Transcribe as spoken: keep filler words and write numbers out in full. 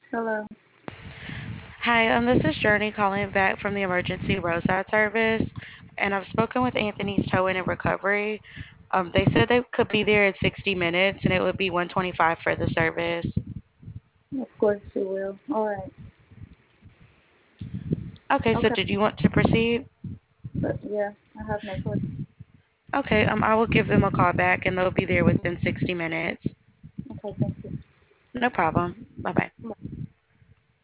Hello. Hi, um, this is Journey calling back from the emergency roadside service, and I've spoken with Anthony's Towing and Recovery. Um, they said they could be there in sixty minutes, and it would be one twenty-five for the service. Of course she will. All right. Okay, so Okay. did you want to proceed? But yeah, I have no choice. Okay, um, I will give them a call back, and they'll be there within sixty minutes. Okay, thank you. No problem. Bye bye.